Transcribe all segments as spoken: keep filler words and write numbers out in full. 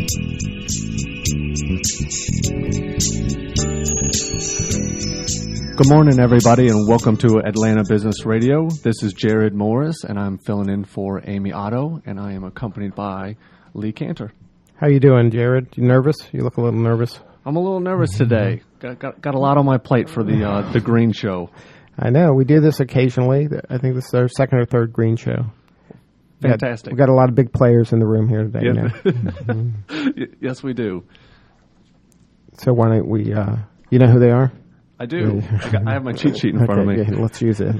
Good morning, everybody, and welcome to Atlanta Business Radio. This is Jared Morris, and I'm filling in for Amy Otto, and I am accompanied by Lee Cantor. How you doing, Jared? You nervous? You look a little nervous. I'm a little nervous today. Got got, got a lot on my plate for the uh, the Green Show. I know. We do this occasionally. I think this is our second or third Green Show. Fantastic. We got, we got a lot of big players in the room here today. Yes, you know? mm-hmm. Yes, we do. So why don't we, uh, you know who they are? I do. I, got, I have my cheat sheet in okay, front of me. Yeah, let's use it.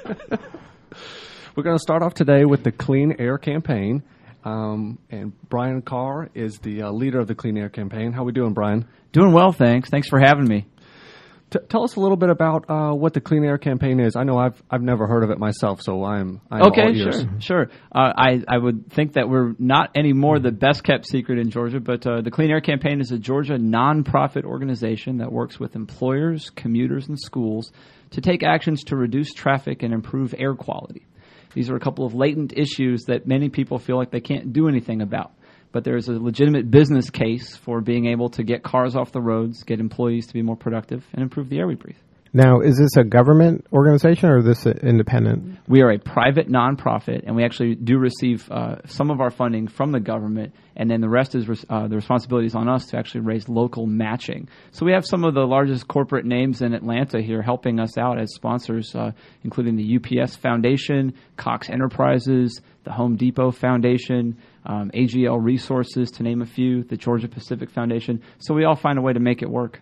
We're going to start off today with the Clean Air Campaign. Um, and Brian Carr is the uh, leader of the Clean Air Campaign. How are we doing, Brian? Doing well, thanks. Thanks for having me. T- tell us a little bit about uh, what the Clean Air Campaign is. I know I've I've never heard of it myself, so I'm, I'm okay. all ears. Sure, sure. Uh, I I would think that we're not anymore the best kept secret in Georgia, but uh, the Clean Air Campaign is a Georgia nonprofit organization that works with employers, commuters, and schools to take actions to reduce traffic and improve air quality. These are a couple of latent issues that many people feel like they can't do anything about. But there's a legitimate business case for being able to get cars off the roads, get employees to be more productive, and improve the air we breathe. Now, is this a government organization or is this independent? We are a private nonprofit, and we actually do receive uh, some of our funding from the government, and then the rest is res- uh, the responsibility is on us to actually raise local matching. So we have some of the largest corporate names in Atlanta here helping us out as sponsors, uh, including the U P S Foundation, Cox Enterprises, the Home Depot Foundation, um, A G L Resources, to name a few, the Georgia Pacific Foundation. So we all find a way to make it work.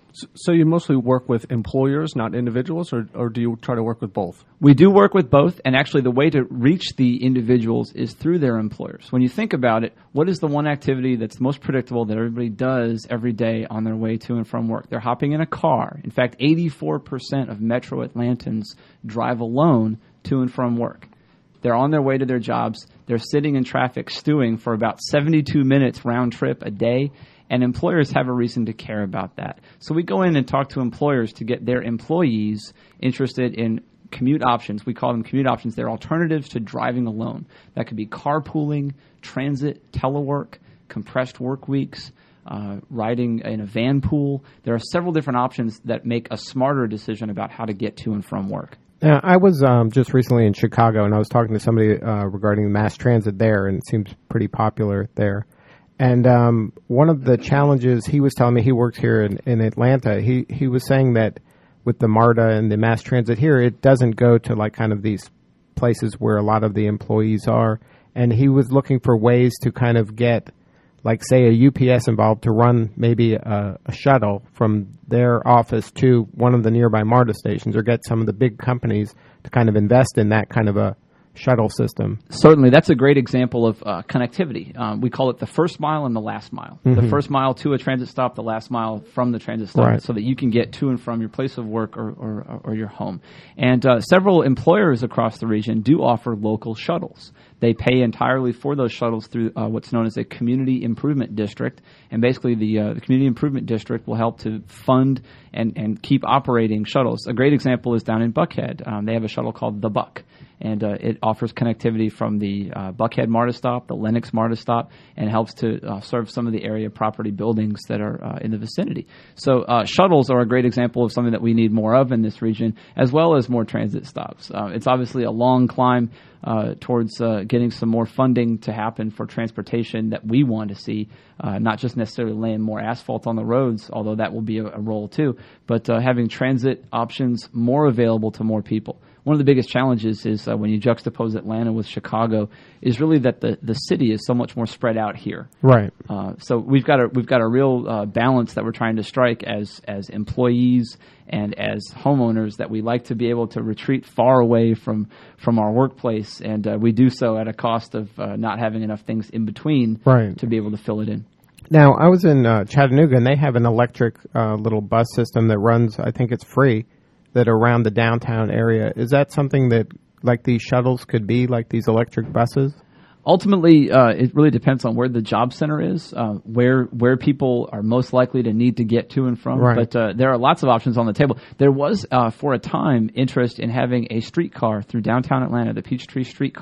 So you mostly work with employers, not individuals, or, or do you try to work with both? We do work with both, and actually the way to reach the individuals is through their employers. When you think about it, what is the one activity that's most predictable that everybody does every day on their way to and from work? They're hopping in a car. In fact, eighty-four percent of Metro Atlantans drive alone to and from work. They're on their way to their jobs. They're sitting in traffic stewing for about seventy-two minutes round trip a day. And employers have a reason to care about that. So we go in and talk to employers to get their employees interested in commute options. We call them commute options. They're alternatives to driving alone. That could be carpooling, transit, telework, compressed work weeks, uh, riding in a van pool. There are several different options that make a smarter decision about how to get to and from work. Now, I was um, just recently in Chicago, and I was talking to somebody uh, regarding mass transit there, and it seems pretty popular there. And um, one of the challenges, he was telling me, he works here in, in Atlanta, he, he was saying that with the MARTA and the mass transit here, it doesn't go to like kind of these places where a lot of the employees are. And he was looking for ways to kind of get, like say, a U P S involved to run maybe a, a shuttle from their office to one of the nearby MARTA stations, or get some of the big companies to kind of invest in that kind of a shuttle system. Certainly. That's a great example of uh, connectivity. Um, we call it the first mile and the last mile. Mm-hmm. The first mile to a transit stop, the last mile from the transit stop, right, so that you can get to and from your place of work or, or, or your home. And uh, several employers across the region do offer local shuttles. They pay entirely for those shuttles through uh, what's known as a community improvement district. And basically the, uh, the community improvement district will help to fund and, and keep operating shuttles. A great example is down in Buckhead. Um, they have a shuttle called The Buck. And uh, it offers connectivity from the uh, Buckhead MARTA stop, the Lenox MARTA stop, and helps to uh, serve some of the area property buildings that are uh, in the vicinity. So uh, shuttles are a great example of something that we need more of in this region, as well as more transit stops. Uh, it's obviously a long climb uh, towards uh, getting some more funding to happen for transportation that we want to see, uh, not just necessarily laying more asphalt on the roads, although that will be a, a role too, but uh, having transit options more available to more people. One of the biggest challenges is uh, when you juxtapose Atlanta with Chicago is really that the, the city is so much more spread out here. Right. Uh, so we've got a we've got a real uh, balance that we're trying to strike as as employees and as homeowners, that we like to be able to retreat far away from from our workplace, and uh, we do so at a cost of uh, not having enough things in between, right, to be able to fill it in. Now, I was in uh, Chattanooga, and they have an electric uh, little bus system that runs, I think it's free, that are around the downtown area. Is that something that, like these shuttles could be, like these electric buses? Ultimately, uh, it really depends on where the job center is, uh, where where people are most likely to need to get to and from. Right. But uh, there are lots of options on the table. There was, uh, for a time, interest in having a streetcar through downtown Atlanta, the Peachtree streetcar.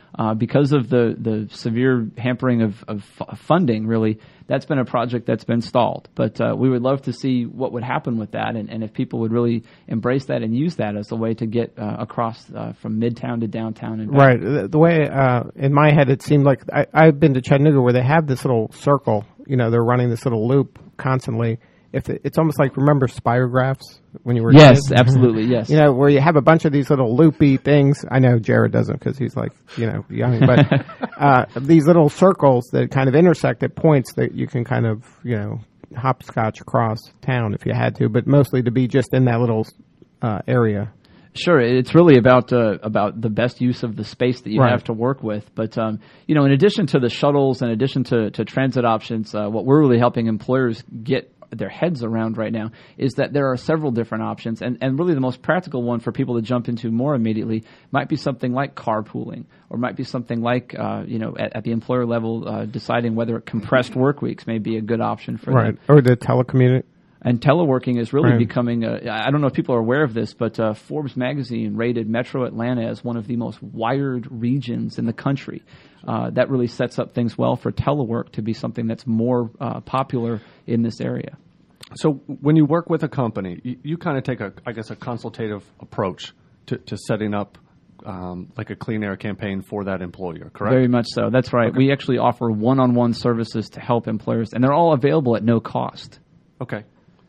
uh, because of the, the severe hampering of, of f- funding, really, that's been a project that's been stalled. But uh, we would love to see what would happen with that, and, and if people would really embrace that and use that as a way to get uh, across uh, from Midtown to downtown. And back. Right. The, the way, uh, in my head, it seemed like I, I've been to Chattanooga where they have this little circle. You know, they're running this little loop constantly. If it, it's almost like, remember spirographs when you were yes, kids? absolutely, yes. You know, where you have a bunch of these little loopy things. I know Jared doesn't because he's like, you know, young, but uh, these little circles that kind of intersect at points that you can kind of, you know, hopscotch across town if you had to, but mostly to be just in that little uh, area. Sure, it's really about uh, about the best use of the space that you right. have to work with. But um, you know, in addition to the shuttles, in addition to, to transit options, uh, what we're really helping employers get their heads around right now is that there are several different options, and, and really the most practical one for people to jump into more immediately might be something like carpooling, or might be something like uh, you know at, at the employer level uh, deciding whether compressed work weeks may be a good option for right. them. Or the telecommute. And teleworking is really right. becoming, a, I don't know if people are aware of this, but uh, Forbes magazine rated Metro Atlanta as one of the most wired regions in the country. Uh, that really sets up things well for telework to be something that's more uh, popular in this area. So when you work with a company, you, you kind of take, a, I guess, a consultative approach to, to setting up um, like a clean air campaign for that employer, correct? Very much so. That's right. Okay. We actually offer one-on-one services to help employers, and they're all available at no cost. Okay.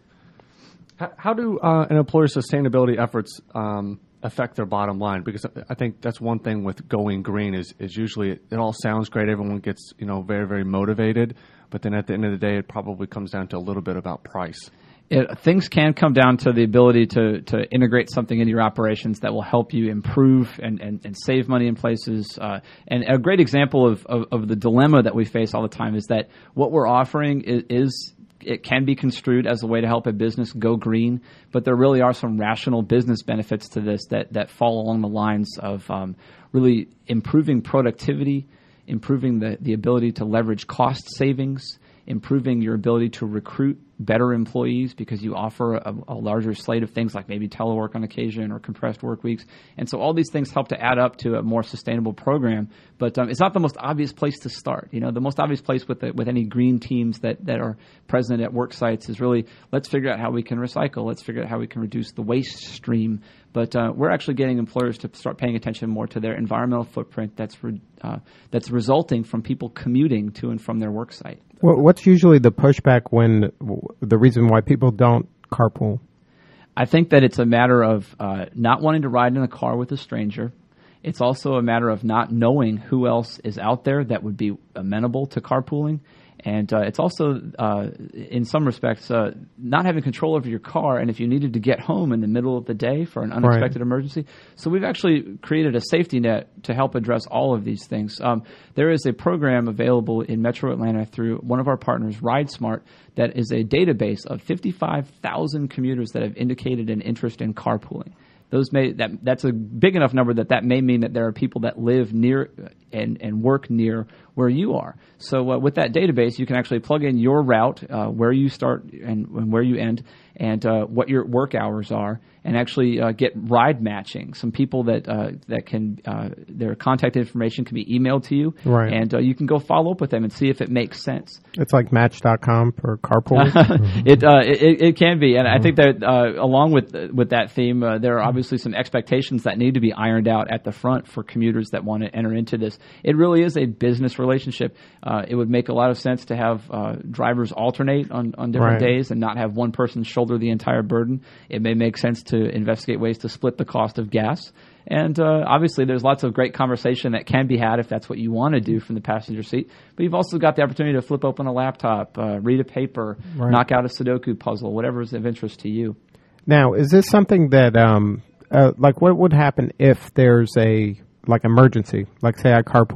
How do uh, an employer's sustainability efforts um, affect their bottom line? Because I think that's one thing with going green is, is usually it, it all sounds great. Everyone gets, you know, very, very motivated. But then at the end of the day, it probably comes down to a little bit about price. It, things can come down to the ability to, to integrate something into your operations that will help you improve and, and, and save money in places. Uh, and a great example of, of, of the dilemma that we face all the time is that what we're offering is, is it can be construed as a way to help a business go green, but there really are some rational business benefits to this that, that fall along the lines of um, really improving productivity, improving the, the ability to leverage cost savings, improving your ability to recruit better employees because you offer a, a larger slate of things like maybe telework on occasion or compressed work weeks. And so all these things help to add up to a more sustainable program. But um, it's not the most obvious place to start. You know, the most obvious place with the, with any green teams that, that are present at work sites is really, let's figure out how we can recycle. Let's figure out how we can reduce the waste stream. But uh, we're actually getting employers to start paying attention more to their environmental footprint that's re, uh, that's resulting from people commuting to and from their work site. Well, what's usually the pushback when the reason why people don't carpool? I think that it's a matter of uh, not wanting to ride in a car with a stranger. It's also a matter of not knowing who else is out there that would be amenable to carpooling. And uh, it's also, uh, in some respects, uh, not having control over your car, and if you needed to get home in the middle of the day for an unexpected right. emergency. So we've actually created a safety net to help address all of these things. Um, there is a program available in Metro Atlanta through one of our partners, RideSmart, that is a database of fifty-five thousand commuters that have indicated an interest in carpooling. Those may that that's a big enough number that that may mean that there are people that live near and, and work near where you are. So uh, with that database, you can actually plug in your route, uh, where you start and, and where you end, and uh, what your work hours are, and actually uh, get ride matching. Some people that uh, that can uh, their contact information can be emailed to you, right. and uh, you can go follow up with them and see if it makes sense. It's like Match dot com for carpool. it, uh, it it can be, and I think that uh, along with with that theme, uh, there are obviously some expectations that need to be ironed out at the front for commuters that want to enter into this. It really is a business relationship. Uh, it would make a lot of sense to have uh, drivers alternate on, on different right. days and not have one person shoulder the entire burden. It may make sense to investigate ways to split the cost of gas. And uh, obviously, there's lots of great conversation that can be had if that's what you want to do from the passenger seat. But you've also got the opportunity to flip open a laptop, uh, read a paper, right. knock out a Sudoku puzzle, whatever is of interest to you. Now, is this something that, um, uh, like, what would happen if there's a, like, emergency? Like, say I carpool.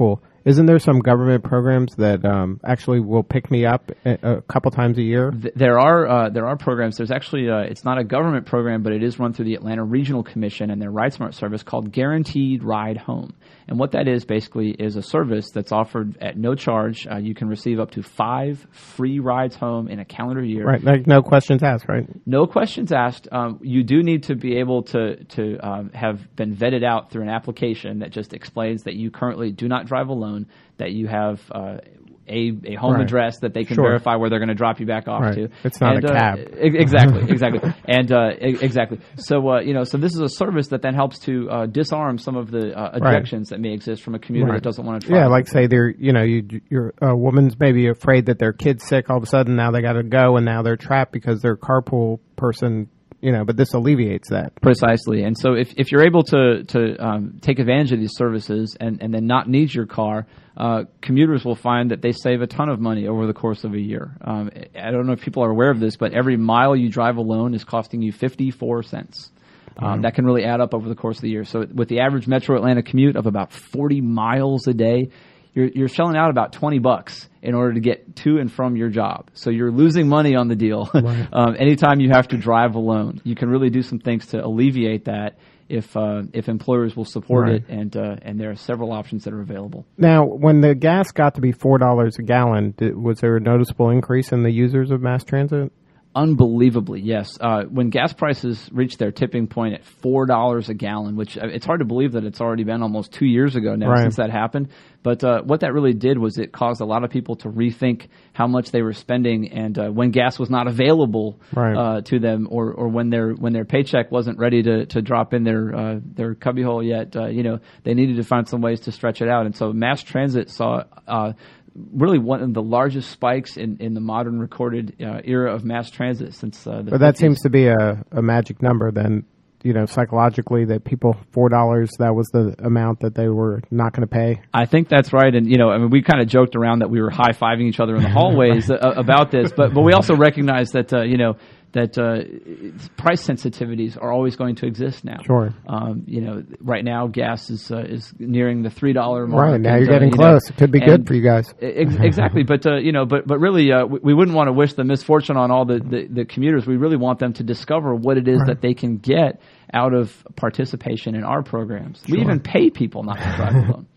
Isn't there some government programs that um, actually will pick me up a, a couple times a year? There are uh, there are programs. There's actually uh, it's not a government program, but it is run through the Atlanta Regional Commission and their RideSmart service called Guaranteed Ride Home. And what that is basically is a service that's offered at no charge. Uh, you can receive up to five free rides home in a calendar year. Right, like no questions asked, right? No questions asked. Um, you do need to be able to to um, have been vetted out through an application that just explains that you currently do not drive alone, that you have uh, a, a home right. address that they can Sure. verify where they're going to drop you back off right. to. It's not and, a uh, cab. e- exactly, exactly, and uh, e- exactly. So uh, you know, so this is a service that then helps to uh, disarm some of the uh, objections right. that may exist from a commuter right. that doesn't want to try. Yeah, like say they're you know you you're a woman's maybe afraid that their kid's sick. All of a sudden now they got to go and now they're trapped because their carpool person. You know, but this alleviates that. Precisely. And so if, if you're able to, to um, take advantage of these services and, and then not need your car, uh, commuters will find that they save a ton of money over the course of a year. Um, I don't know if people are aware of this, but every mile you drive alone is costing you fifty-four cents. Um, mm-hmm. That can really add up over the course of the year. So with the average Metro Atlanta commute of about forty miles a day, You're, you're shelling out about twenty bucks in order to get to and from your job. So you're losing money on the deal. Right. um, anytime you have to drive alone, you can really do some things to alleviate that if uh, if employers will support right. it, and uh, and there are several options that are available. Now, when the gas got to be four dollars a gallon, did, was there a noticeable increase in the users of mass transit? Unbelievably, yes. Uh, when gas prices reached their tipping point at four dollars a gallon, which uh, it's hard to believe that it's already been almost two years ago now right. since that happened. But uh, what that really did was it caused a lot of people to rethink how much they were spending, and uh, when gas was not available right. uh, to them, or, or when their when their paycheck wasn't ready to, to drop in their uh, their cubbyhole yet, uh, you know, they needed to find some ways to stretch it out. And so mass transit saw Uh, really one of the largest spikes in, in the modern recorded uh, era of mass transit since uh, the But that seems to be a, a magic number then, you know, psychologically, that people, four dollars, that was the amount that they were not going to pay. I think that's right. And, you know, I mean, we kind of joked around that we were high-fiving each other in the hallways uh, about this, but, but we also recognize that, uh, you know, that uh, price sensitivities are always going to exist now. Sure. Um, you know, right now gas is uh, is nearing the three dollar mark. Right now and, you're getting uh, you close. Know, it could be good for you guys. Ex- exactly, but uh, you know, but but really, uh, we, we wouldn't want to wish the misfortune on all the, the, the commuters. We really want them to discover what it is right. that they can get out of participation in our programs. Sure. We even pay people not to drive alone.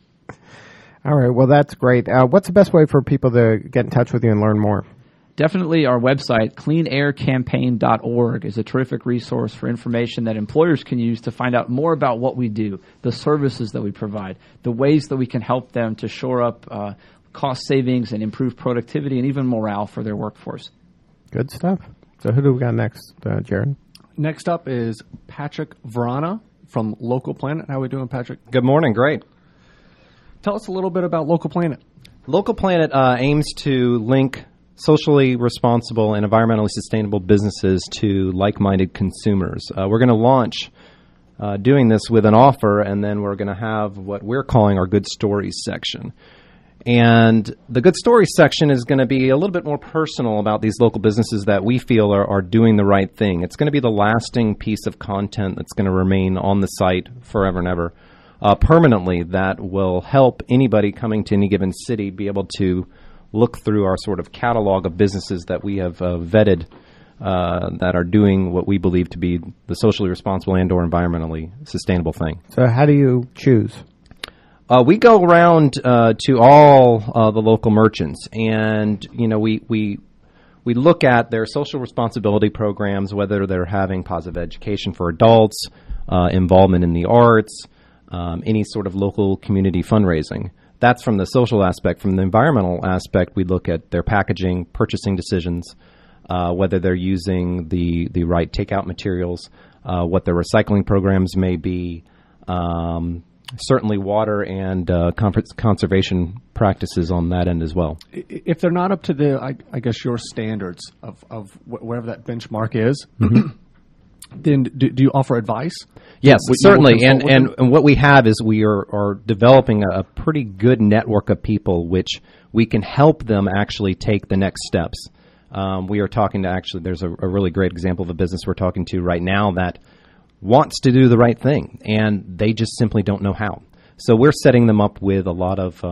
All right. Well, that's great. Uh, what's the best way for people to get in touch with you and learn more? Definitely our website, clean air campaign dot org, is a terrific resource for information that employers can use to find out more about what we do, the services that we provide, the ways that we can help them to shore up uh, cost savings and improve productivity and even morale for their workforce. Good stuff. So who do we got next, uh, Jared? Next up is Patrick Vrana from Local Planet. How are we doing, Patrick? Good morning. Great. Tell us a little bit about Local Planet. Local Planet uh, aims to link socially responsible and environmentally sustainable businesses to like-minded consumers. Uh, we're going to launch uh, doing this with an offer, and then we're going to have what we're calling our Good Stories section. And the Good Stories section is going to be a little bit more personal about these local businesses that we feel are, are doing the right thing. It's going to be the lasting piece of content that's going to remain on the site forever and ever, uh, permanently, that will help anybody coming to any given city be able to look through our sort of catalog of businesses that we have uh, vetted uh, that are doing what we believe to be the socially responsible and or environmentally sustainable thing. So how do you choose? Uh, we go around uh, to all uh, the local merchants, and you know we, we we look at their social responsibility programs, whether they're having positive education for adults, uh, involvement in the arts, um, any sort of local community fundraising. That's from the social aspect. From the environmental aspect, we look at their packaging, purchasing decisions, uh, whether they're using the, the right takeout materials, uh, what their recycling programs may be, um, certainly water and uh, conservation practices on that end as well. If they're not up to the, I, I guess, your standards of, of wh- whatever that benchmark is, mm-hmm. then do, do you offer advice? Yes, Would certainly. And, and and what we have is we are, are developing a, a pretty good network of people which we can help them actually take the next steps. Um, we are talking to actually, there's a, a really great example of a business we're talking to right now that wants to do the right thing, and they just simply don't know how. So we're setting them up with a lot of um,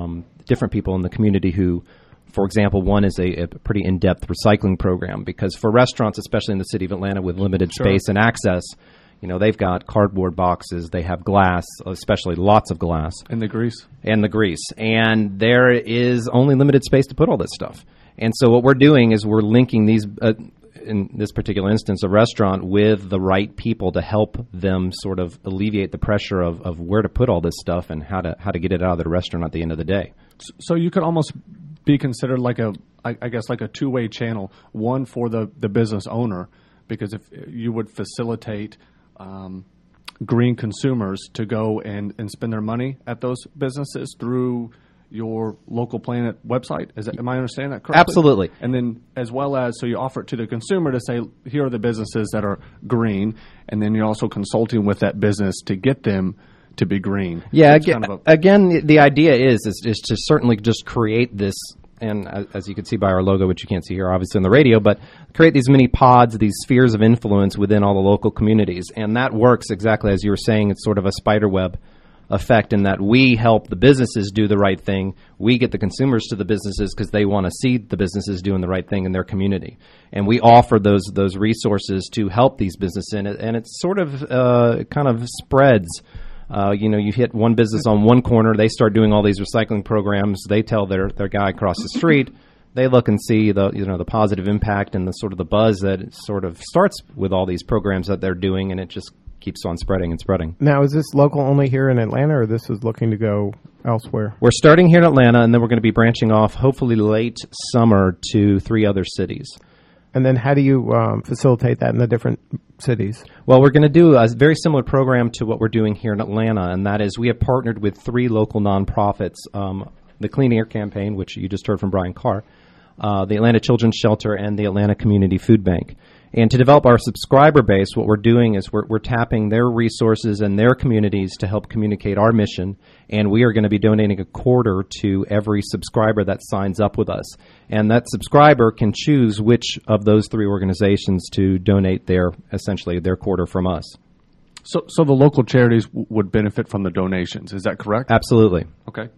different people in the community who, for example, one is a, a pretty in-depth recycling program, because for restaurants, especially in the city of Atlanta with limited Sure. space and access, you know, they've got cardboard boxes, they have glass, especially lots of glass. And the grease. And the grease. And there is only limited space to put all this stuff. And so what we're doing is we're linking these, uh, in this particular instance, a restaurant with the right people to help them sort of alleviate the pressure of, of where to put all this stuff and how to how to get it out of the restaurant at the end of the day. So you could almost be considered like a, I, I guess, like a two-way channel, one for the, the business owner, because if you would facilitate um, green consumers to go and, and spend their money at those businesses through your Local Planet website. Is that, am I understanding that correctly? Absolutely. And then as well as, so you offer it to the consumer to say, here are the businesses that are green, and then you're also consulting with that business to get them to be green. Yeah, So it's again, kind of a- again, the- the idea is, is is to certainly just create this, and as, as you can see by our logo, which you can't see here obviously on the radio, but create these mini pods, these spheres of influence within all the local communities. And that works exactly as you were saying. It's sort of a spider web effect in that we help the businesses do the right thing. We get the consumers to the businesses because they want to see the businesses doing the right thing in their community. And we offer those those resources to help these businesses in it. And it sort of uh, kind of spreads. Uh, you know, you hit one business on one corner, they start doing all these recycling programs. They tell their, their guy across the street. They look and see the you know the positive impact and the sort of the buzz that it sort of starts with all these programs that they're doing, and it just keeps on spreading and spreading. Now, is this local only here in Atlanta, or this is looking to go elsewhere? We're starting here in Atlanta, and then we're going to be branching off hopefully late summer to three other cities. And then how do you um, facilitate that in the different cities? Well, we're going to do a very similar program to what we're doing here in Atlanta, and that is we have partnered with three local nonprofits, um, the Clean Air Campaign, which you just heard from Brian Carr, uh, the Atlanta Children's Shelter, and the Atlanta Community Food Bank. And to develop our subscriber base, what we're doing is we're, we're tapping their resources and their communities to help communicate our mission, and we are going to be donating a quarter to every subscriber that signs up with us. And that subscriber can choose which of those three organizations to donate their, essentially, their quarter from us. So, so the local charities w- would benefit from the donations. Is that correct? Absolutely. Okay.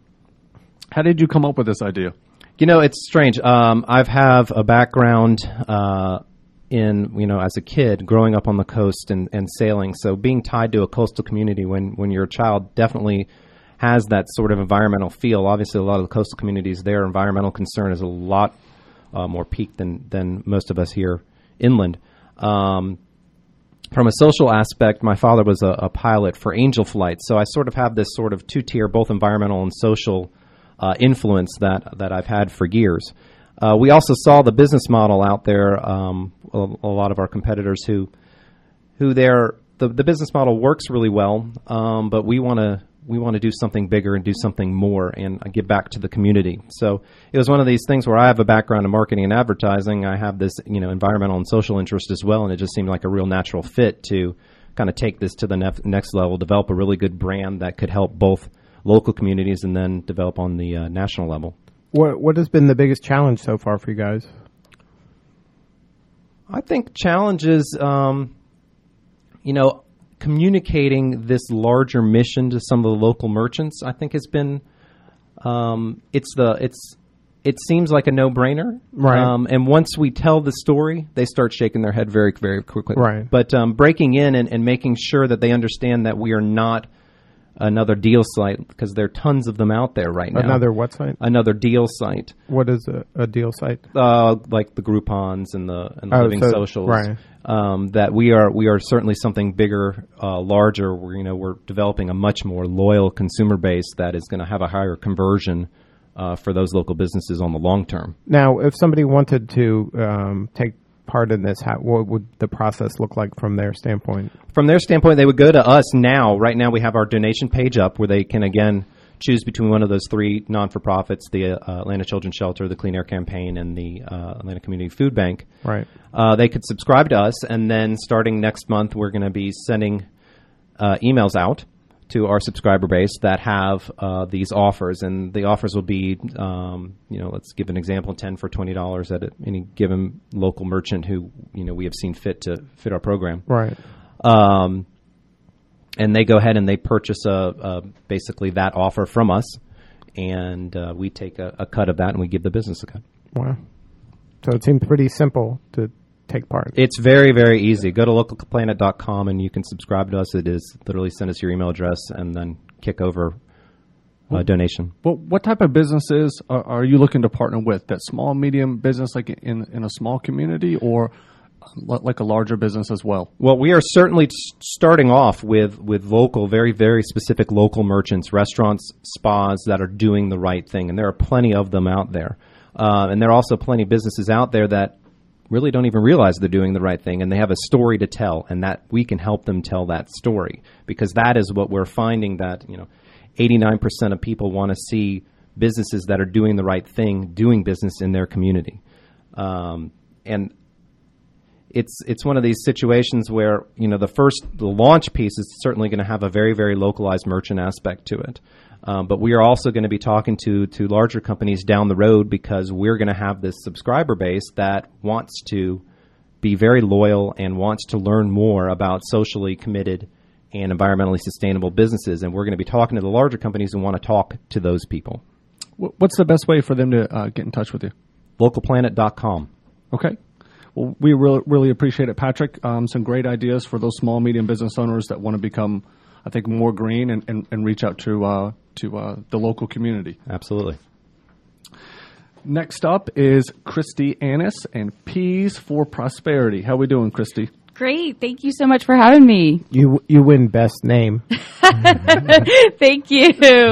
How did you come up with this idea? You know, it's strange. Um, I've have a background uh, in, you know, as a kid, growing up on the coast and, and sailing. So being tied to a coastal community when, when you're a child definitely has that sort of environmental feel. Obviously, a lot of the coastal communities, their environmental concern is a lot uh, more peaked than, than most of us here inland. Um, from a social aspect, my father was a, a pilot for Angel Flight. So I sort of have this sort of two-tier, both environmental and social uh, influence that, that I've had for years. Uh, we also saw the business model out there, um, a, a lot of our competitors who who their the, the business model works really well, um, but we want to we want to do something bigger and do something more and give back to the community. So it was one of these things where I have a background in marketing and advertising. I have this you know environmental and social interest as well, and it just seemed like a real natural fit to kind of take this to the nef- next level, develop a really good brand that could help both local communities and then develop on the uh, national level. What What has been the biggest challenge so far for you guys? I think challenges, um, you know, communicating this larger mission to some of the local merchants, I think has been, um, it's the, it's, it seems like a no-brainer. Right. Um, and once we tell the story, they start shaking their head very, very quickly. Right. But um, breaking in and, and making sure that they understand that we are not another deal site, because there are tons of them out there right now. Another what site? Another deal site. What is a, a deal site? Uh, like the Groupons and the, and the Oh, Living so- Socials, right. um, that we are we are certainly something bigger, uh, larger. We're, you know, we're developing a much more loyal consumer base that is going to have a higher conversion uh, for those local businesses on the long term. Now, if somebody wanted to um, take part in this, how, what would the process look like from their standpoint? From their standpoint, they would go to us now. Right now, we have our donation page up where they can again choose between one of those three non-for-profits, the uh, Atlanta Children's Shelter, the Clean Air Campaign, and the uh, Atlanta Community Food Bank. Right. Uh, they could subscribe to us, and then starting next month, we're going to be sending uh, emails out to our subscriber base that have uh, these offers, and the offers will be, um, you know, let's give an example, ten for twenty dollars at any given local merchant who, you know, we have seen fit to fit our program. Right. Um, and they go ahead and they purchase a, a basically that offer from us, and uh, we take a, a cut of that, and we give the business a cut. Wow. So it seems pretty simple to take part. It's very, very easy. Go to local planet dot com, and you can subscribe to us. It is literally send us your email address and then kick over a donation. Well, what type of businesses are, are you looking to partner with? That small, medium business, like in, in a small community, or like a larger business as well? Well, we are certainly starting off with, with local, very, very specific local merchants, restaurants, spas that are doing the right thing. And there are plenty of them out there. Uh, and there are also plenty of businesses out there that really don't even realize they're doing the right thing, and they have a story to tell, and that we can help them tell that story, because that is what we're finding, that, you know, eighty-nine percent of people want to see businesses that are doing the right thing, doing business in their community. Um, and It's it's one of these situations where, you know, the first, the launch piece is certainly going to have a very, very localized merchant aspect to it. Um, but we are also going to be talking to, to larger companies down the road, because we're going to have this subscriber base that wants to be very loyal and wants to learn more about socially committed and environmentally sustainable businesses. And we're going to be talking to the larger companies and want to talk to those people. What's the best way for them to uh, get in touch with you? local planet dot com. Okay. Well, we really, really appreciate it, Patrick. Um, some great ideas for those small, medium business owners that want to become, I think, more green and, and, and reach out to uh, to uh, the local community. Absolutely. Next up is Christy Annis and Peas for Prosperity. How are we doing, Christy? Great. Thank you so much for having me. You you win best name. Thank you.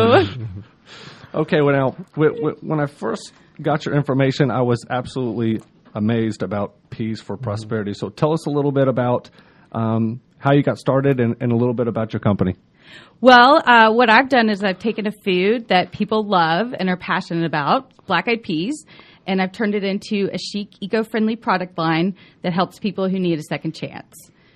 Okay, well, now, when I first got your information, I was absolutely amazed about Peas for Prosperity. So tell us a little bit about um, how you got started and, and a little bit about your company. Well, uh, what I've done is I've taken a food that people love and are passionate about, black-eyed peas, and I've turned it into a chic, eco-friendly product line that helps people who need a second chance.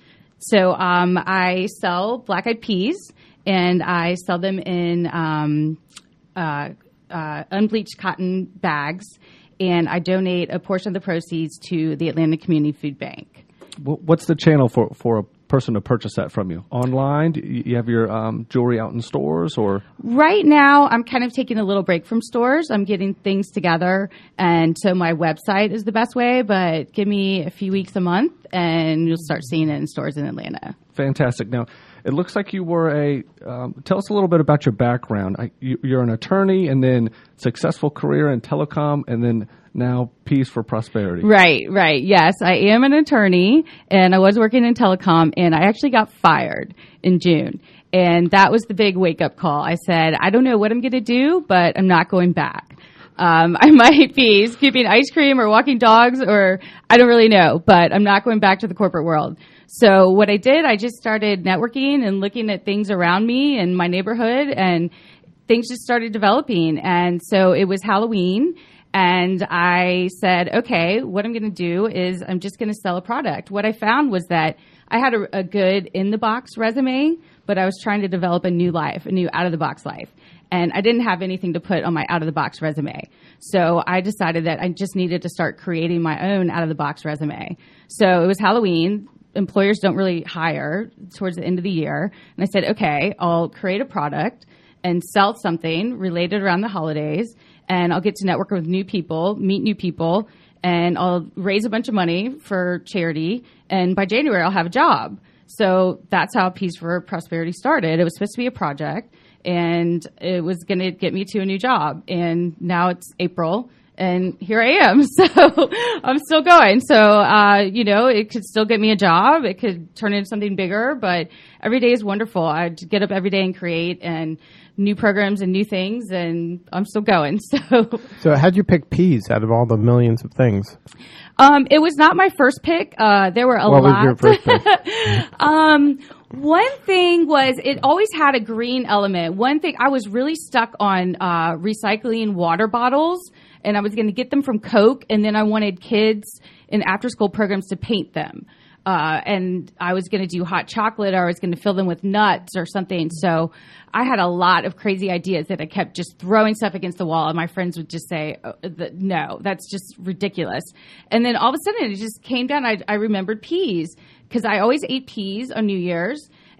So um, I sell black-eyed peas, and I sell them in um, uh, uh, unbleached cotton bags, and I donate a portion of the proceeds to the Atlanta Community Food Bank. What's the channel for, for a person to purchase that from you? Online? Do you have your um, jewelry out in stores? Or right now, I'm kind of taking a little break from stores. I'm getting things together, and so my website is the best way, but give me a few weeks, a month, and you'll start seeing it in stores in Atlanta. Fantastic. Now, it looks like you were a, um, tell us a little bit about your background. I, you, you're an attorney, and then successful career in telecom, and then now Peas for Prosperity. Right, right. Yes, I am an attorney, and I was working in telecom, and I actually got fired in June. And that was the big wake-up call. I said, I don't know what I'm going to do, but I'm not going back. Um, I might be scooping ice cream or walking dogs, or I don't really know, but I'm not going back to the corporate world. So what I did, I just started networking and looking at things around me and my neighborhood, and things just started developing. And so it was Halloween, and I said, okay, what I'm going to do is I'm just going to sell a product. What I found was that I had a, a good in-the-box resume, but I was trying to develop a new life, a new out-of-the-box life. And I didn't have anything to put on my out-of-the-box resume. So I decided that I just needed to start creating my own out-of-the-box resume. So it was Halloween. Employers don't really hire towards the end of the year. And I said, okay, I'll create a product and sell something related around the holidays, and I'll get to network with new people, meet new people, and I'll raise a bunch of money for charity, and by January I'll have a job. So that's how Peas for Prosperity started. It was supposed to be a project, and it was going to get me to a new job. And now it's April, and here I am. So I'm still going. So, uh, you know, it could still get me a job. It could turn into something bigger, but every day is wonderful. I get up every day and create and new programs and new things, and I'm still going. So, so how'd you pick peas out of all the millions of things? Um, it was not my first pick. Uh, there were a what lot. What was your first pick? um, one thing was it always had a green element. One thing, I was really stuck on uh, recycling water bottles, and I was going to get them from Coke, and then I wanted kids in after-school programs to paint them. Uh, and I was going to do hot chocolate, or I was going to fill them with nuts or something. So I had a lot of crazy ideas that I kept just throwing stuff against the wall, and my friends would just say, oh, the, no, that's just ridiculous. And then all of a sudden it just came down. I, I remembered peas, because I always ate peas on New Year's.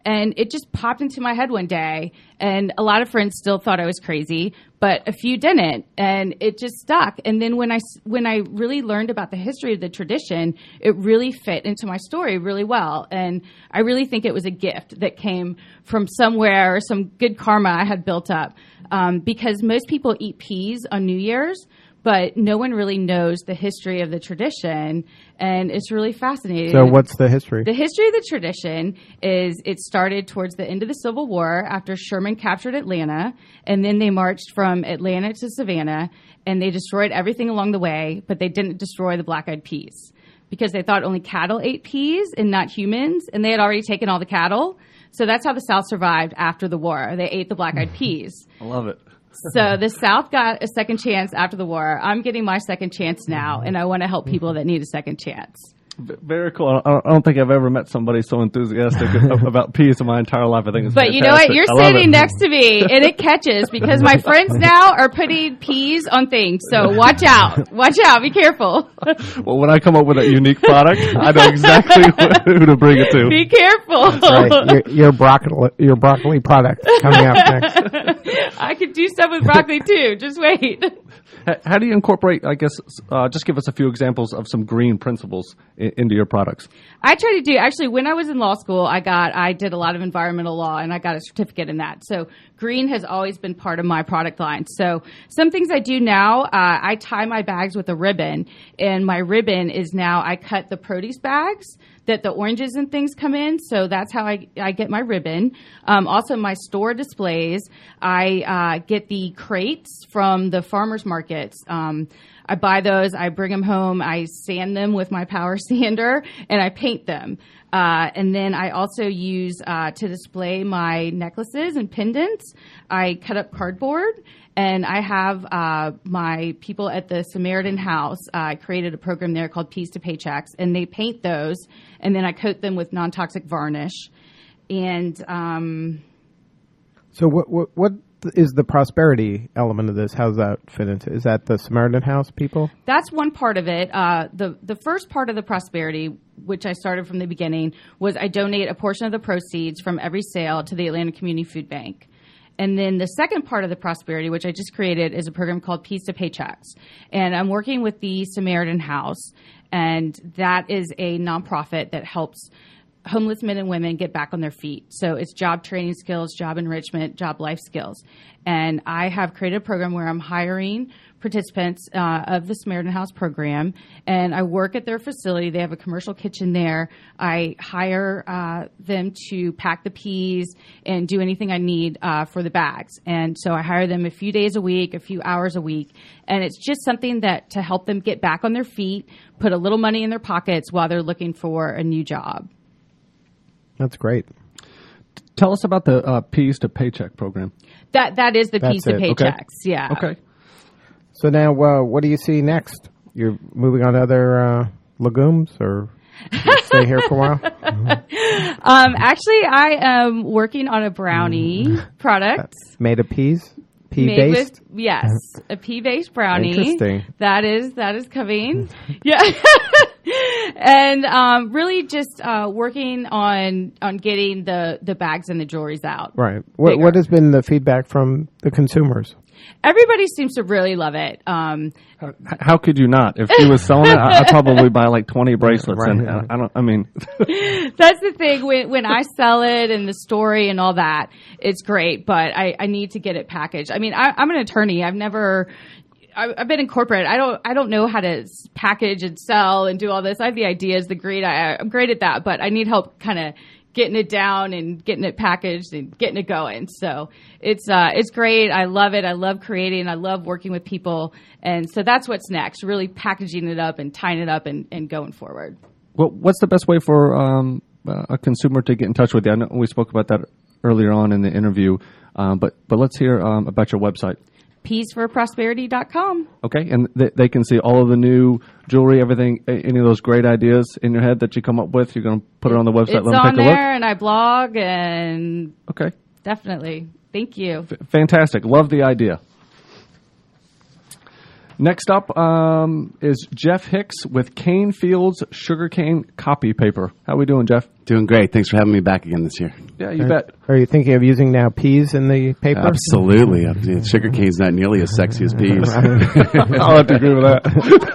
And it just popped into my head one day. And a lot of friends still thought I was crazy, but a few didn't. And it just stuck. And then when I, when I really learned about the history of the tradition, it really fit into my story really well. And I really think it was a gift that came from somewhere, some good karma I had built up. Um, because most people eat peas on New Year's, but no one really knows the history of the tradition, and it's really fascinating. So what's the history? The history of the tradition is it started towards the end of the Civil War after Sherman captured Atlanta, and then they marched from Atlanta to Savannah, and they destroyed everything along the way, but they didn't destroy the black-eyed peas because they thought only cattle ate peas and not humans, and they had already taken all the cattle. So that's how the South survived after the war. They ate the black-eyed peas. I love it. So the South got a second chance after the war. I'm getting my second chance now, and I want to help people that need a second chance. Very cool. I don't think I've ever met somebody so enthusiastic about peas in my entire life. I think it's But fantastic. you know what? You're I love sitting it. next to me, and it catches because my friends now are putting peas on things. So watch out. Watch out. Be careful. Well, when I come up with a unique product, I know exactly who to bring it to. Be careful. Right. Your, your broccoli, your broccoli product coming up next. I could do stuff with broccoli too. Just wait. How do you incorporate, I guess, uh, just give us a few examples of some green principles I- into your products? I try to do, actually, when I was in law school, I got, I did a lot of environmental law and I got a certificate in that. So green has always been part of my product line. So some things I do now, uh, I tie my bags with a ribbon, and my ribbon is now, I cut the produce bags that the oranges and things come in. So that's how I, I get my ribbon. Um, also, my store displays, I uh, get the crates from the farmers markets. Um, I buy those, I bring them home, I sand them with my power sander, and I paint them. Uh, and then I also use, uh, to display my necklaces and pendants, I cut up cardboard. And I have uh, my people at the Samaritan House. I uh, created a program there called Peas to Paychecks, and they paint those, and then I coat them with non-toxic varnish. And um, so, what, what what is the prosperity element of this? How does that fit into? Is that the Samaritan House people? That's one part of it. Uh, the the first part of the prosperity, which I started from the beginning, was I donate a portion of the proceeds from every sale to the Atlanta Community Food Bank. And then the second part of the prosperity, which I just created, is a program called Peas to Paychecks. And I'm working with the Samaritan House, and that is a nonprofit that helps homeless men and women get back on their feet. So it's job training skills, job enrichment, job life skills. And I have created a program where I'm hiring participants uh, of the Samaritan House program, and I work at their facility. They have a commercial kitchen there. I hire uh, them to pack the peas and do anything I need uh, for the bags. And so I hire them a few days a week, a few hours a week, and it's just something that to help them get back on their feet, put a little money in their pockets while they're looking for a new job. That's great. Tell us about the uh, Peas to Paycheck program. That That is the That's Peas to it. Paychecks, Okay. yeah. Okay. So now, uh, what do you see next? You're moving on to other uh, legumes, or you stay here for a while? Um, actually, I am working on a brownie product. Made of peas, pea Made based. with, yes, a pea-based brownie. Interesting. That is that is coming. Yeah, and um, really just uh, working on on getting the, the bags and the jewelries out. Right. What Bigger. What has been the feedback from the consumers? Everybody seems to really love it. Um, How, how could you not? If she was selling it, I- I'd probably buy like twenty bracelets. Right, and yeah. uh, I don't. I mean, that's the thing when when I sell it and the story and all that, it's great. But I, I need to get it packaged. I mean, I, I'm an attorney. I've never. I- I've been in corporate. I don't. I don't know how to s- package and sell and do all this. I have the ideas, the greed. I, I'm great at that, but I need help, kind of getting it down and getting it packaged and getting it going. So it's uh, it's great. I love it. I love creating. I love working with people, and so that's what's next. Really packaging it up and tying it up and, and going forward. well, what's the best way for um, uh, a consumer to get in touch with you? I know we spoke about that earlier on in the interview, um, but but let's hear um, about your website. peas for prosperity dot com. Okay, and th- they can see all of the new jewelry, everything, a- any of those great ideas in your head that you come up with. You're going to put it on the website. It's Let them on take a there, and I blog, and look. Okay, definitely. Thank you. F- fantastic. Love the idea. Next up um, is Jeff Hicks with Cane Fields Sugarcane Copy Paper. How we doing, Jeff? Doing great. Thanks for having me back again this year. Yeah, you are, bet. Are you thinking of using now peas in the paper? Absolutely. Sugar cane's not nearly as sexy as peas. I'll have to agree with that.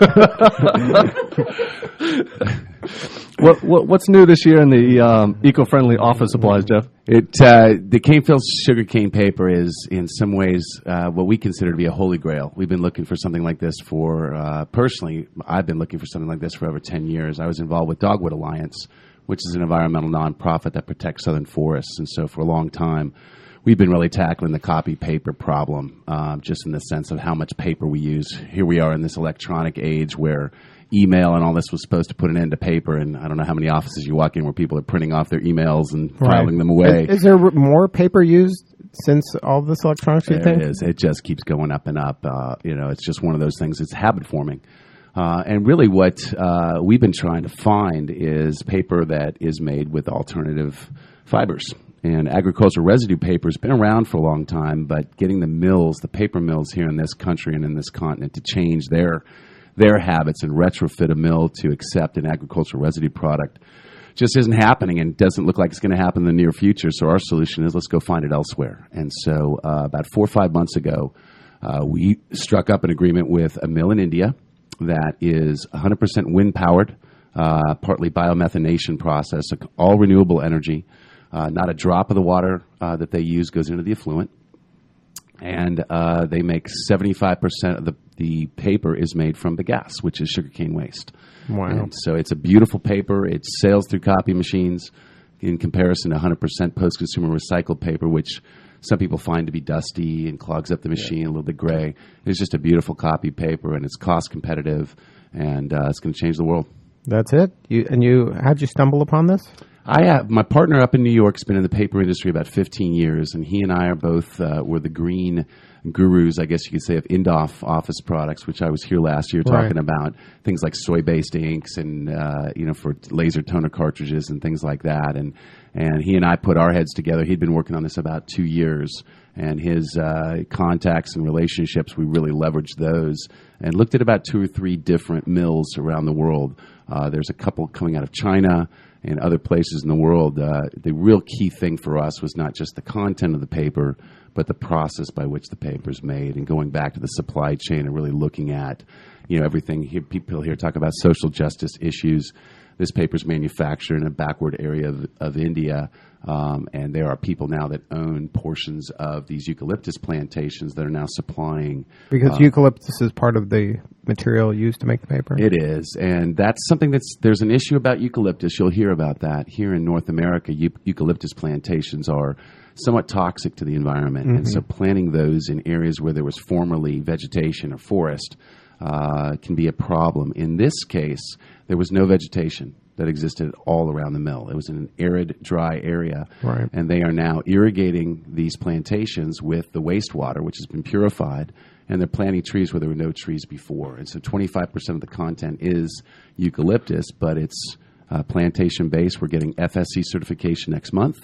what, what what's new this year in the um, eco-friendly office supplies, Jeff? It uh, the Cane Fields sugarcane paper is, in some ways, uh, what we consider to be a holy grail. We've been looking for something like this for, uh, personally, I've been looking for something like this for over ten years. I was involved with Dogwood Alliance, which is an environmental nonprofit that protects southern forests. And so for a long time, we've been really tackling the copy paper problem, um, just in the sense of how much paper we use. Here we are in this electronic age where email and all this was supposed to put an end to paper, and I don't know how many offices you walk in where people are printing off their emails and filing right. them away. Is, is there more paper used since all this electronics? You There think? it is. It just keeps going up and up. Uh, you know, it's just one of those things. It's habit forming. Uh, and really what uh, we've been trying to find is paper that is made with alternative fibers. And agricultural residue paper has been around for a long time, but getting the mills, the paper mills here in this country and in this continent to change their their habits and retrofit a mill to accept an agricultural residue product just isn't happening and doesn't look like it's going to happen in the near future. So our solution is let's go find it elsewhere. And so uh, about four or five months ago, uh, we struck up an agreement with a mill in India that is one hundred percent wind-powered, uh, partly biomethanation process, all renewable energy. Uh, not a drop of the water uh, that they use goes into the effluent. And uh, they make seventy-five percent of the, the paper is made from the gas, which is sugarcane waste. Wow. And so it's a beautiful paper. It sails through copy machines in comparison to one hundred percent post-consumer recycled paper, which some people find to be dusty and clogs up the machine, yeah. a little bit gray. It's just a beautiful copy paper, and it's cost competitive, and uh, it's going to change the world. That's it? You And you, how'd you stumble upon this? I have, my partner up in New York has been in the paper industry about fifteen years, and he and I are both, uh, were the green gurus, I guess you could say, of Indoff office products, which I was here last year talking right. about, things like soy-based inks and, uh, you know, for laser toner cartridges and things like that. And, and he and I put our heads together. He'd been working on this about two years, and his uh, contacts and relationships, we really leveraged those and looked at about two or three different mills around the world. Uh, there's a couple coming out of China and other places in the world. Uh, the real key thing for us was not just the content of the paper, but the process by which the paper is made, and going back to the supply chain and really looking at, you know, everything. Here, people here talk about social justice issues. This paper is manufactured in a backward area of, of India, um, and there are people now that own portions of these eucalyptus plantations that are now supplying. Because uh, eucalyptus is part of the material used to make the paper? It is, and that's something that's, there's an issue about eucalyptus. You'll hear about that. Here in North America, eu- eucalyptus plantations are somewhat toxic to the environment, mm-hmm. and so planting those in areas where there was formerly vegetation or forest uh, can be a problem. In this case, there was no vegetation that existed all around the mill. It was in an arid, dry area, right. and they are now irrigating these plantations with the wastewater, which has been purified, and they're planting trees where there were no trees before. And so twenty-five percent of the content is eucalyptus, but it's uh, plantation-based. We're getting F S C certification next month.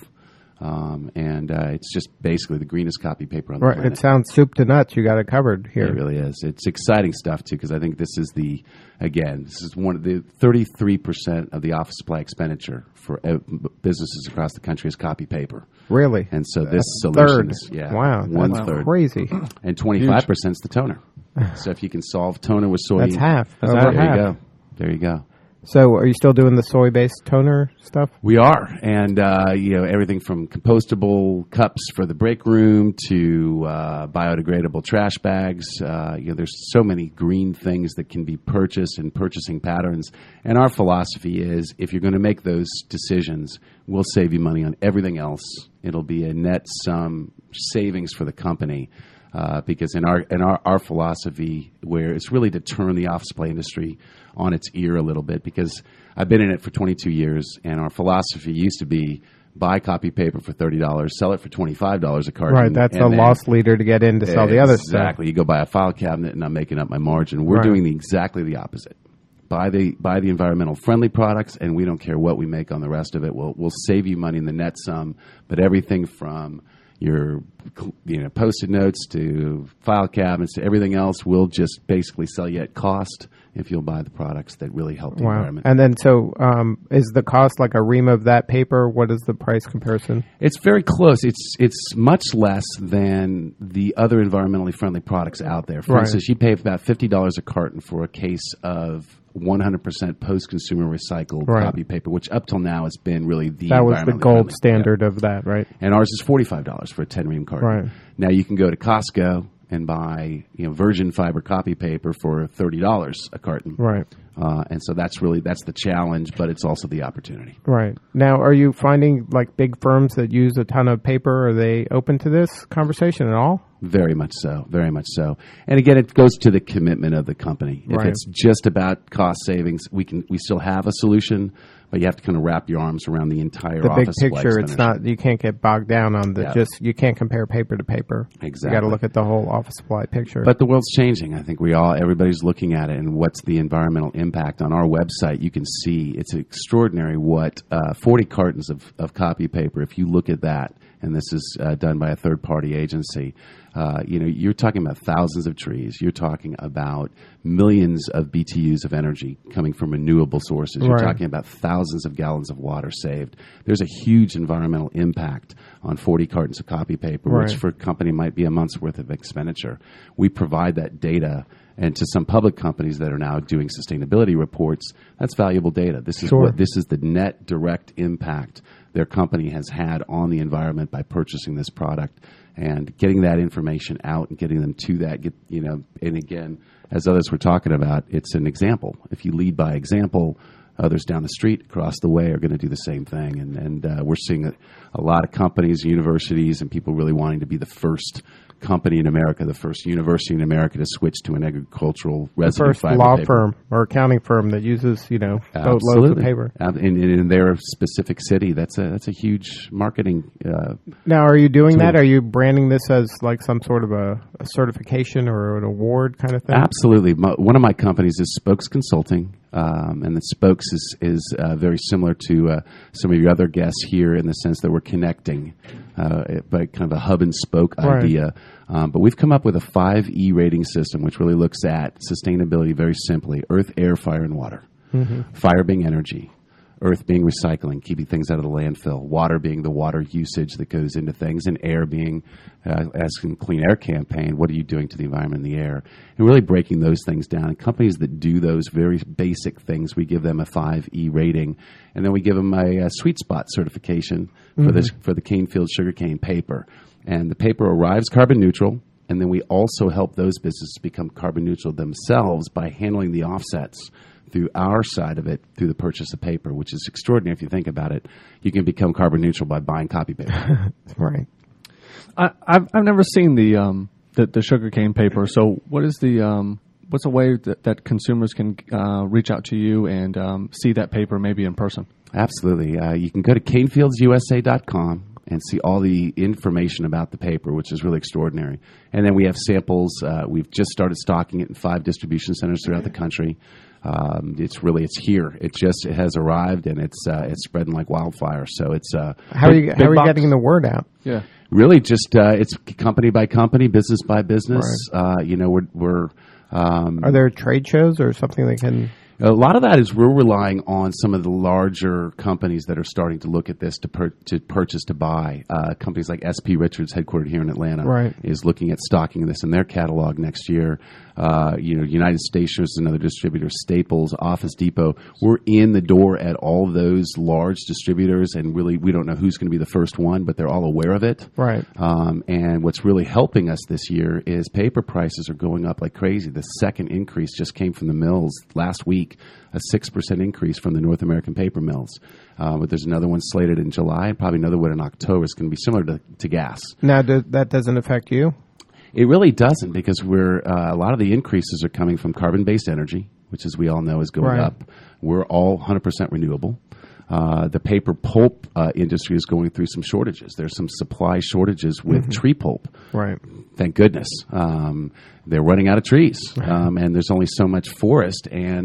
Um, and uh, it's just basically the greenest copy paper on the right. planet. It sounds soup to nuts. You got it covered here. It really is. It's exciting stuff, too, because I think this is the, again, this is one of the thirty-three percent of the office supply expenditure for uh, businesses across the country is copy paper. Really? And so this a solution third. is, yeah, wow, one that's third. Crazy. And twenty-five percent is the toner. So if you can solve toner with soy. That's half. That's Over there half. you go. There you go. So are you still doing the soy-based toner stuff? We are, and uh, you know, everything from compostable cups for the break room to uh, biodegradable trash bags. Uh, you know, there's so many green things that can be purchased and purchasing patterns. And our philosophy is, if you're going to make those decisions, we'll save you money on everything else. It'll be a net sum savings for the company. Uh, because in our in our, our philosophy, where it's really to turn the office supply industry on its ear a little bit, because I've been in it for twenty-two years, and our philosophy used to be buy copy paper for thirty dollars, sell it for twenty-five dollars a carton. Right, that's a then, loss leader to get in to sell the other stuff. Exactly. You go buy a file cabinet, and I'm making up my margin. We're right. doing the, exactly the opposite. Buy the buy the environmental friendly products, and we don't care what we make on the rest of it. We'll we'll save you money in the net sum, but everything from your you know post-it notes to file cabinets to everything else. We'll just basically sell you at cost if you'll buy the products that really help the wow. environment. And then, so um, is the cost like a ream of that paper? What is the price comparison? It's very close. It's it's much less than the other environmentally friendly products out there. For right. instance, you pay about fifty dollars a carton for a case of one hundred percent post-consumer recycled right. copy paper, which up till now has been really the that was the gold friendly. standard yeah. of that, right? And ours is forty-five dollars for a ten ream carton. Right. Now you can go to Costco and buy you know virgin fiber copy paper for thirty dollars a carton. Right. Uh, and so that's really that's the challenge, but it's also the opportunity. Right. Now, are you finding like big firms that use a ton of paper? Are they open to this conversation at all? Very much so. Very much so. And again, it goes to the commitment of the company. If right. it's just about cost savings, we can we still have a solution, but you have to kind of wrap your arms around the entire the big office picture. It's not you can't get bogged down on the yeah. just you can't compare paper to paper. Exactly. You got to look at the whole office supply picture. But the world's changing. I think we all everybody's looking at it, and what's the environmental impact on our website? You can see it's extraordinary. What uh, forty cartons of, of copy paper. If you look at that, and this is uh, done by a third party agency. Uh, you know, you're talking about thousands of trees. You're talking about millions of B T Us of energy coming from renewable sources. You're right. talking about thousands of gallons of water saved. There's a huge environmental impact on forty cartons of copy paper, right. which for a company might be a month's worth of expenditure. We provide that data. And to some public companies that are now doing sustainability reports, that's valuable data. This is sure. what this is the net direct impact their company has had on the environment by purchasing this product, and getting that information out and getting them to that. Get, you know, and again, as others were talking about, it's an example. If you lead by example, others down the street, across the way, are going to do the same thing. And and uh, we're seeing a, a lot of companies, universities, and people really wanting to be the first company in America, the first university in America to switch to an agricultural residue first fiber law paper. firm or accounting firm that uses you know boatloads Absolutely. of paper. Uh, in, in their specific city, that's a that's a huge marketing. Uh, Now, are you doing tool. that? Are you branding this as like some sort of a, a certification or an award kind of thing? Absolutely. My, one of my companies is Spokes Consulting, um, and the Spokes is is uh, very similar to uh, some of your other guests here in the sense that we're connecting uh, by kind of a hub and spoke Right. idea. Um, but we've come up with a five E rating system, which really looks at sustainability very simply: earth, air, fire, and water. Mm-hmm. Fire being energy. Earth being recycling, keeping things out of the landfill. Water being the water usage that goes into things. And air being, uh, as in Clean Air Campaign, what are you doing to the environment and the air? And really breaking those things down. And companies that do those very basic things, we give them a five E rating. And then we give them a, a sweet spot certification for Mm-hmm. this for the Canefield sugarcane paper. And the paper arrives carbon neutral. And then we also help those businesses become carbon neutral themselves by handling the offsets through our side of it, through the purchase of paper, which is extraordinary if you think about it. You can become carbon neutral by buying copy paper. Right. I, I've I've never seen the um the, the sugarcane paper. So what is the um what's a way that, that consumers can uh, reach out to you and um, see that paper maybe in person? Absolutely. Uh, you can go to canefields U S A dot com and see all the information about the paper, which is really extraordinary. And then we have samples. Uh, we've just started stocking it in five distribution centers throughout the country. Um, it's really it's here. It just it has arrived, and it's uh, it's spreading like wildfire. So it's uh, How are you big how are you box. getting the word out? Yeah. really just uh, it's company by company, business by business. Uh, you know, we're we're um, Are there trade shows or something that can? a lot of that is we're relying on some of the larger companies that are starting to look at this to per, to purchase to buy. Uh, companies like S P Richards, headquartered here in Atlanta, Right. is looking at stocking this in their catalog next year. Uh, you know, United Stationers is another distributor, Staples, Office Depot. We're in the door at all those large distributors, and really we don't know who's going to be the first one, but they're all aware of it. Right. Um, and what's really helping us this year is paper prices are going up like crazy. The second increase just came from the mills last week, a six percent increase from the North American paper mills. Uh, but there's another one slated in July, and probably another one in October. It's going to be similar to, to gas. Now, do, that doesn't affect you? It really doesn't, because we're uh, a lot of the increases are coming from carbon-based energy, which, as we all know, is going Right. up. We're all one hundred percent renewable. Uh, the paper pulp uh, industry is going through some shortages. There's some supply shortages with tree pulp. Right. Thank goodness. Um, they're running out of trees, um, and there's only so much forest. And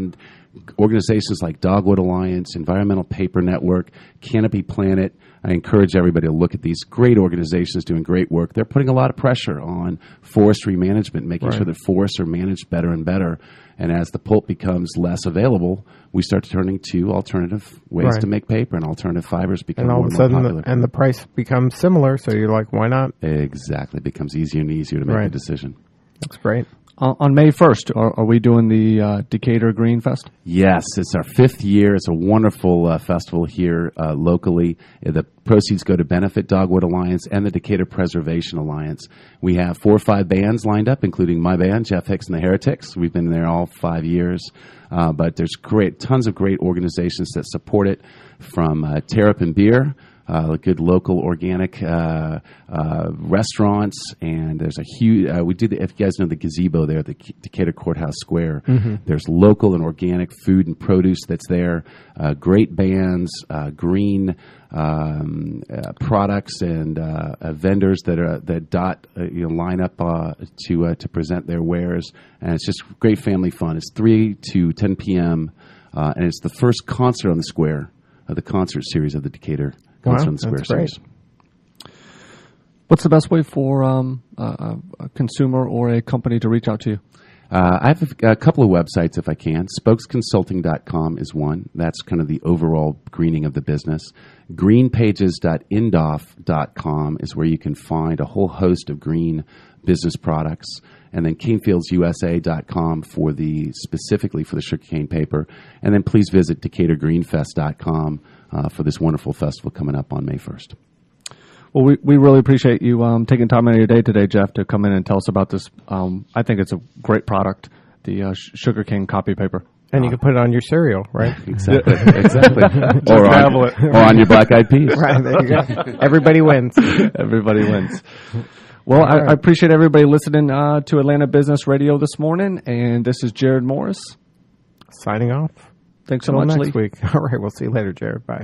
organizations like Dogwood Alliance, Environmental Paper Network, Canopy Planet. I encourage everybody to look at these great organizations doing great work. They're putting a lot of pressure on forestry management, making Right. sure that forests are managed better and better. And as the pulp becomes less available, we start turning to alternative ways Right. to make paper, and alternative fibers become And all more of a and more sudden, popular. the, and the price becomes similar, so you're like, why not? Exactly. It becomes easier and easier to make a Right. decision. That's great. Uh, on May first, are, are we doing the uh, Decatur Green Fest? Yes, it's our fifth year. It's a wonderful uh, festival here uh, locally. Uh, The proceeds go to benefit Dogwood Alliance and the Decatur Preservation Alliance. We have four or five bands lined up, including my band, Jeff Hicks and the Heretics. We've been there all five years. Uh, but there's great, tons of great organizations that support it, from uh, Terrapin Beer, Uh, good local organic uh, uh, restaurants, and there's a huge. Uh, we did. If you guys know the gazebo there at the Decatur Courthouse Square, mm-hmm. there's local and organic food and produce that's there. Uh, great bands, uh, green um, uh, products, and uh, uh, vendors that are that dot uh, you know line up uh, to uh, to present their wares, and it's just great family fun. It's three to ten p.m. Uh, and it's the first concert on the square of the concert series of the Decatur. Wow, On the Square that's great. Series. What's the best way for um, a, a consumer or a company to reach out to you? Uh, I have a, a couple of websites, if I can. spokes consulting dot com is one. That's kind of the overall greening of the business. green pages dot indoff dot com is where you can find a whole host of green business products. And then cane fields U S A dot com for the specifically for the sugarcane paper. And then please visit decatur green fest dot com uh, for this wonderful festival coming up on May first. Well, we, we really appreciate you um, taking time out of your day today, Jeff, to come in and tell us about this. Um, I think it's a great product, the uh, sh- sugarcane copy paper. And you can put it on your cereal, right? Exactly, exactly. or, on, tablet. or on your black eyed peas. Right, there you go. Everybody wins. Everybody wins. Well, I, right. I appreciate everybody listening uh, to Atlanta Business Radio this morning, and this is Jared Morris. Signing off. Thanks so Until much, next Lee. week. All right, we'll see you later, Jared. Bye.